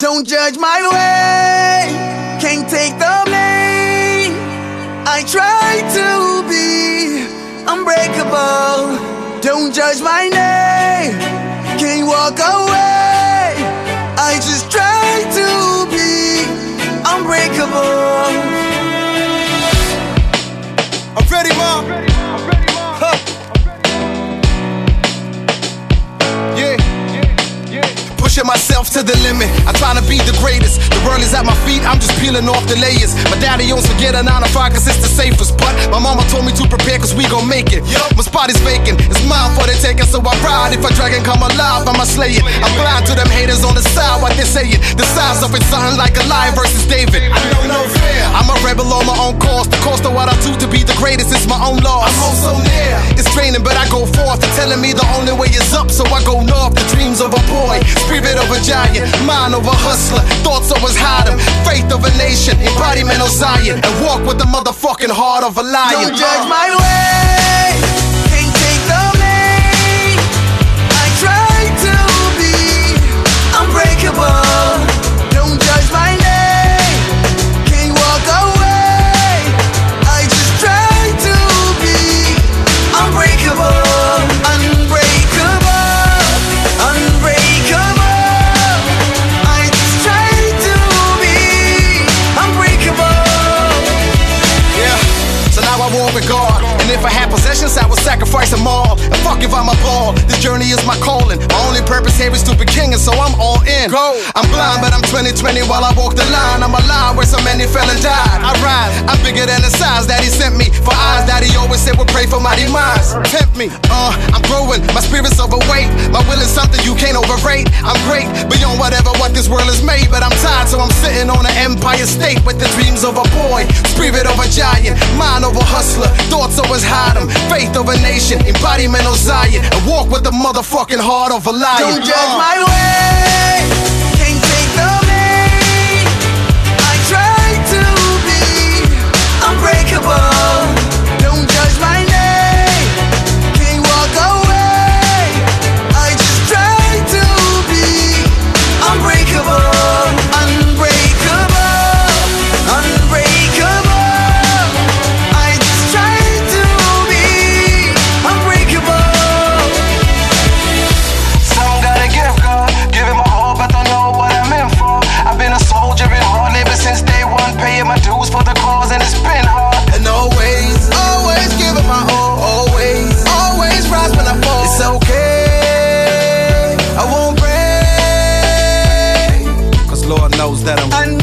Don't judge my way, can't take the blame. I try to be unbreakable. Don't judge my name, can't walk away. I just try to be unbreakable. I'm ready, Mom. Huh. Pushing myself to the limit, I'm trying to be the greatest. The world is at my feet, I'm just peeling off the layers. My daddy owns to get a 9 to 5 cause it's the safest. But my mama told me to prepare cause we gon' make it. My spot is vacant, it's mine for the taking. So I ride, if a dragon come alive, I'ma slay it. I'm blind to them haters on the side, what they saying. The size of it's something like Goliath versus David. I know no fear, I'm a rebel on my own course. The cost of what I do to be the greatest is my own loss. I'm also near, it's training but I go forth. They're telling me the only way is up, so I go north. The dreams of a boy, spirit of a giant, mind of a hustler, thoughts always hide them, faith of a nation, embodiment of Zion, and walk with the motherfucking heart of a lion. Don't judge my way, can't take the blame. I try to be unbreakable. Don't judge my name, can't walk away. I just try to be unbreakable. With God, and if I had possessions, I would sacrifice them all. And fuck if I'm a ball, this journey is my calling. My only purpose here is to be king, and so I'm all in. Go. I'm blind, but I'm 20/20 while I walk the line. I'm alive where so many fell and died. I ride, I'm bigger than the size that he sent me. For eyes that he always said would pray for my demise. Tempt me, I'm growing, my spirit's overweight. My will is something you can't overrate. I'm great, beyond whatever what this world is made. But I'm tired, so I'm sitting on an empire state with the dreams of a boy, spirit of a giant, mind of a hustler. Thoughts always hide them, faith of a nation, embodiment of Zion, and walk with the motherfucking heart of a lion. Don't judge my way, can't take the blame. I try to be unbreakable. Don't judge my name, can't walk away. I just try to be unbreakable. My dues for the cause and it's been hard. And always giving my all. Always rise when I fall. It's okay, I won't break, cause Lord knows that I'm